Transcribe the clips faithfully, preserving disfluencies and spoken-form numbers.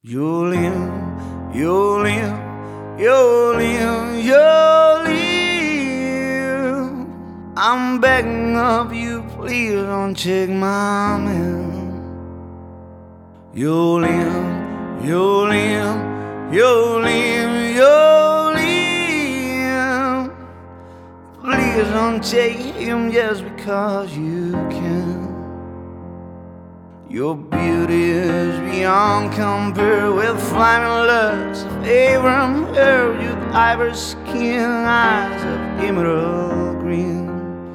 Julian, Julian, Julian, Julian, I'm begging of you, please don't check my mail. Julian, Julian, Julian, Julian, please don't take him just because you can. Your beauty is beyond compare with flaming lust of Abraham hair, with ivory skin and eyes of emerald green.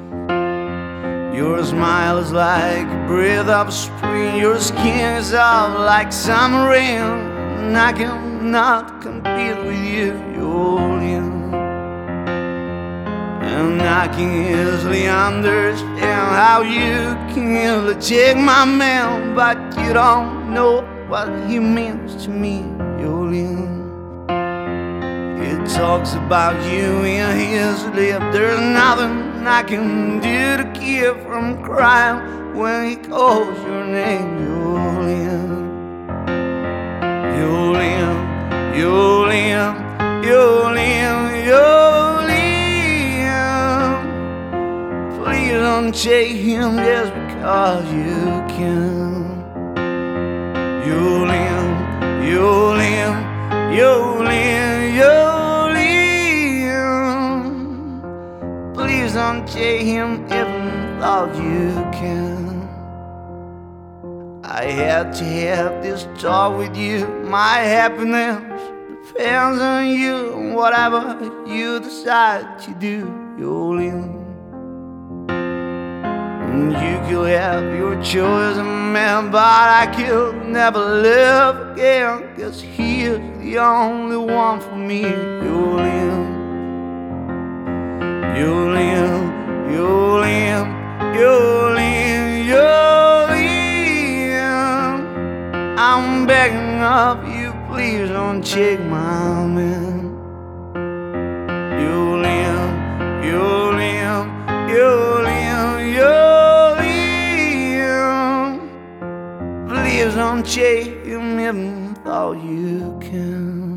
Your smile is like a breath of spring, your skin is soft like summer rain, and I cannot compete with you, Julian. And I can easily understand how you can easily take my man, but you don't know what he means to me, Julian. He talks about you in his lip. There's nothing I can do to keep from crying when he calls your name, Julian. Julian, Julian, Julian, Julian. Please don't take him just because you can. Julian, Julian, Julian, Julian, please don't take him even though you can. I had to have this talk with you. My happiness depends on you, and whatever you decide to do, Julian. You could have your choice, man, but I could never live again, 'cause he is the only one for me, Julian. Julian, Julian, Julian, Julian, I'm begging of you, please don't check my man. Julian, Julian, Julian, Julian, please don't check him even though you can.